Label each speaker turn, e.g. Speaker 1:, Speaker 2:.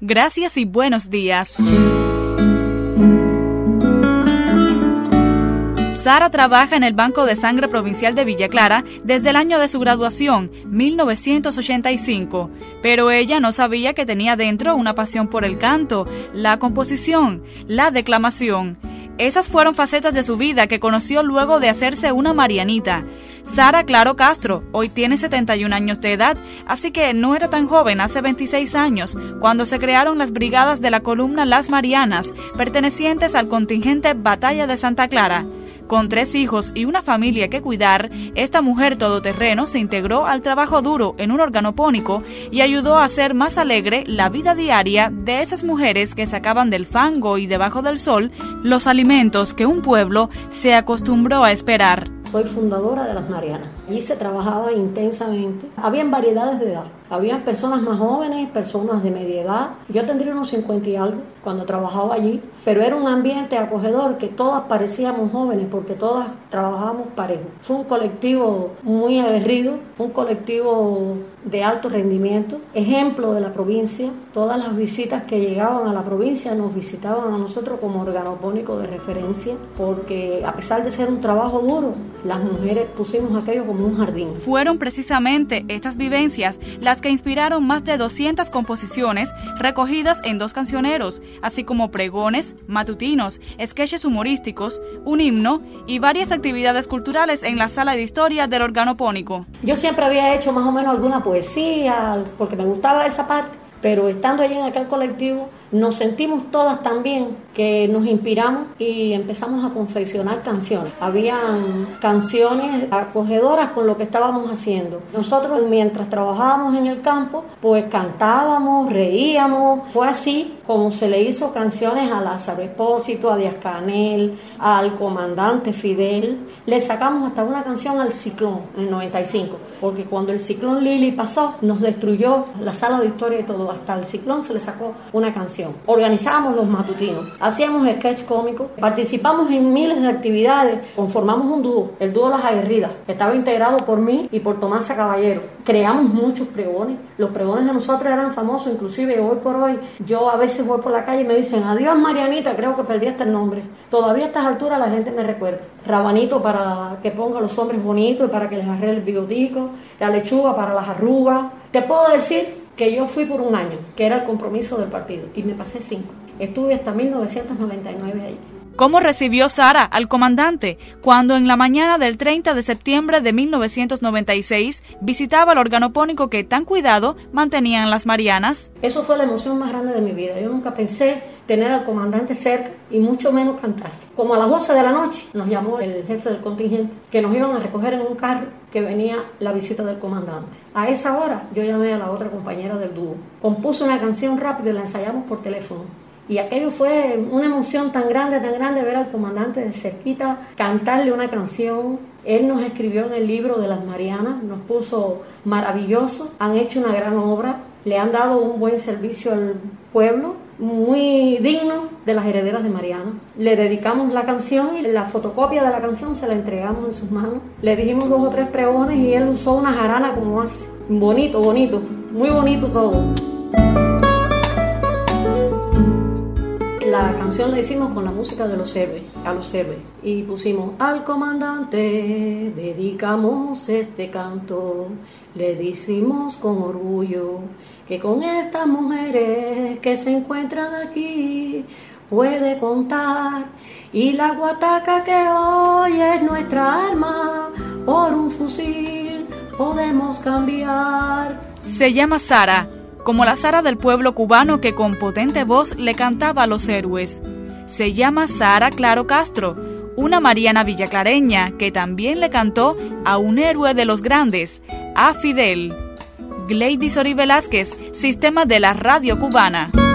Speaker 1: Gracias y buenos días. Sara trabaja en el Banco de Sangre Provincial de Villa Clara desde el año de su graduación, 1985, pero ella no sabía que tenía dentro una pasión por el canto, la composición, la declamación. Esas fueron facetas de su vida que conoció luego de hacerse una marianita. Sara Claro Castro hoy tiene 71 años de edad, así que no era tan joven hace 26 años, cuando se crearon las brigadas de la columna Las Marianas, pertenecientes al contingente Batalla de Santa Clara. Con 3 hijos y una familia que cuidar, esta mujer todoterreno se integró al trabajo duro en un organopónico y ayudó a hacer más alegre la vida diaria de esas mujeres que sacaban del fango y debajo del sol los alimentos que un pueblo se acostumbró a esperar.
Speaker 2: Soy fundadora de Las Marianas. Allí se trabajaba intensamente. Habían variedades de edad. Habían personas más jóvenes, personas de media edad. Yo tendría unos 50 y algo cuando trabajaba allí, pero era un ambiente acogedor que todas parecíamos jóvenes porque todas trabajábamos parejo. Fue un colectivo muy aguerrido, un colectivo de alto rendimiento, ejemplo de la provincia. Todas las visitas que llegaban a la provincia nos visitaban a nosotros como organopónico de referencia, porque a pesar de ser un trabajo duro, las mujeres pusimos aquello como un jardín.
Speaker 1: Fueron precisamente estas vivencias las que inspiraron más de 200 composiciones recogidas en 2 cancioneros, así como pregones, matutinos, sketches humorísticos, un himno y varias actividades culturales en la sala de historia del organopónico.
Speaker 2: Yo siempre había hecho más o menos alguna poesía, porque me gustaba esa parte, pero estando allí en aquel colectivo nos sentimos todas tan bien que nos inspiramos y empezamos a confeccionar canciones. Habían canciones acogedoras con lo que estábamos haciendo. Nosotros mientras trabajábamos en el campo, pues cantábamos, reíamos. Fue así como se le hizo canciones a Lázaro Espósito, a Díaz Canel, al comandante Fidel. Le sacamos hasta una canción al ciclón en el 95, porque cuando el ciclón Lili pasó, nos destruyó la sala de historia y todo. Hasta el ciclón se le sacó una canción. Organizábamos los matutinos, hacíamos sketch cómicos, participamos en miles de actividades, conformamos un dúo, el dúo Las Aguerridas, que estaba integrado por mí y por Tomasa Caballero. Creamos muchos pregones, los pregones de nosotros eran famosos, inclusive hoy por hoy, yo a veces voy por la calle y me dicen, adiós Marianita, creo que perdí hasta el nombre. Todavía a estas alturas la gente me recuerda. Rabanito para que ponga a los hombres bonitos y para que les arregle el bigotico, la lechuga para las arrugas. Te puedo decir que yo fui por un año, que era el compromiso del partido, y me pasé 5. Estuve hasta 1999 ahí.
Speaker 1: ¿Cómo recibió Sara al comandante cuando en la mañana del 30 de septiembre de 1996 visitaba el organopónico que tan cuidado mantenían las Marianas?
Speaker 2: Eso fue la emoción más grande de mi vida. Yo nunca pensé tener al comandante cerca y mucho menos cantar. Como a las 12 de la noche nos llamó el jefe del contingente que nos iban a recoger en un carro que venía la visita del comandante. A esa hora yo llamé a la otra compañera del dúo. Compuse una canción rápida y la ensayamos por teléfono. Y aquello fue una emoción tan grande ver al comandante de cerquita, cantarle una canción. Él nos escribió en el libro de Las Marianas, nos puso maravilloso, han hecho una gran obra, le han dado un buen servicio al pueblo, muy digno de las herederas de Mariana. Le dedicamos la canción y la fotocopia de la canción se la entregamos en sus manos. Le dijimos 2 o 3 pregones y él usó una jarana como hace. Bonito, muy bonito todo. La canción la hicimos con la música de los héroes, a los héroes, y pusimos al comandante, dedicamos este canto, le decimos con orgullo que con estas mujeres que se encuentran aquí puede contar, y la guataca que hoy es nuestra arma, por un fusil podemos cambiar.
Speaker 1: Se llama Sara, como la Sara del pueblo cubano que con potente voz le cantaba a los héroes. Se llama Sara Claro Castro, una mariana villaclareña que también le cantó a un héroe de los grandes, a Fidel. Gleidy Sori Velázquez, Sistema de la Radio Cubana.